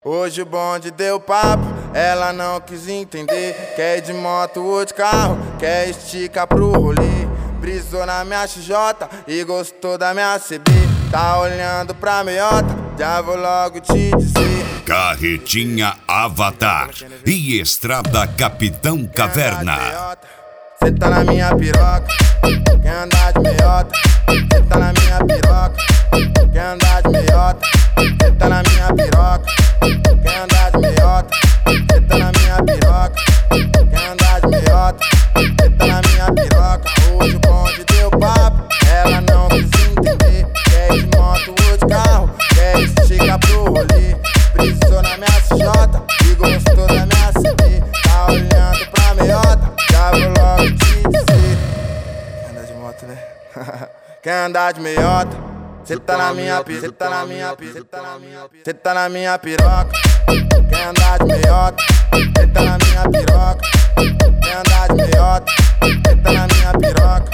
Hoje o bonde deu papo, ela não quis entender. Quer ir de moto ou de carro, quer esticar pro rolê. Brisou na minha XJ e gostou da minha CB. Tá olhando pra meiota, já vou logo te dizer. Carretinha Avatar e Estrada Capitão Caverna. Cê tá na minha piroca, quer andar de meiota. Cê tá na minha piroca, quer andar de meiota. Cê tá na minha piroca, quer andar de meiota. Cê tá na minha piroca, quer andar de meiota. Cê tá na minha piroca. Hoje o bonde deu papo, ela não quis entender. Quer ir de moto ou de carro, quer esticar pro rolê. Brisou na minha XJ e gostou da minha CB. Tá olhando pra meiota, já vou logo te dizer. Quer andar de moto, né? Quer andar de meiota. Cê tá na minha piroca, cê tá na minha piroca, cê tá na minha piroca. Quer andar de meiota, cê tá na minha piroca. Quer andar de meiota, cê tá na minha piroca.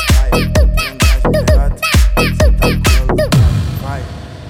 Quer andar de meiota, cê tá no colo. Vai.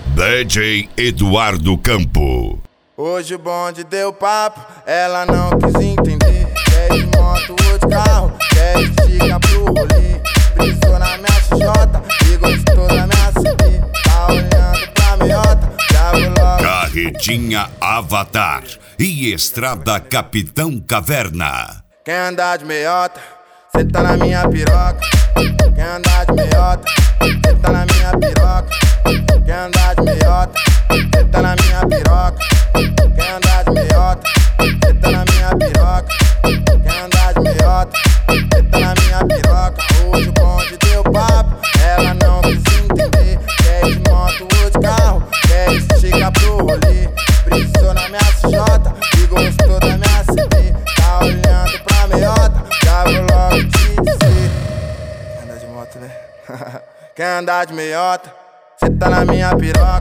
DJ Eduardo Campo. Hoje o bonde deu papo, ela não quis entender. Quer ir de moto ou de carro, quer esticar pro rolê. Brisou na minha XJ e gostou da minha CB. Tá olhando pra meiota, já vou logo. Carretinha Avatar e Estrada Capitão Caverna. Quer andar de meiota, cê tá na minha piroca. Quer andar de meiota, cê tá na minha piroca. Quer andar de meiota, cê tá na minha piroca. Quer andar de meiota, cê tá na minha piroca. Quer andar de meiota, cê tá na minha piroca. Hoje o bonde deu papo, ela não quis entender. Quer ir de moto ou de carro, quer esticar pro rolê. Brisou na minha XJ e gostou da minha CB. Tá olhando pra meiota, já vou logo te dizer. Quer andar de moto, né? Quer andar de meiota, cê tá na minha piroca.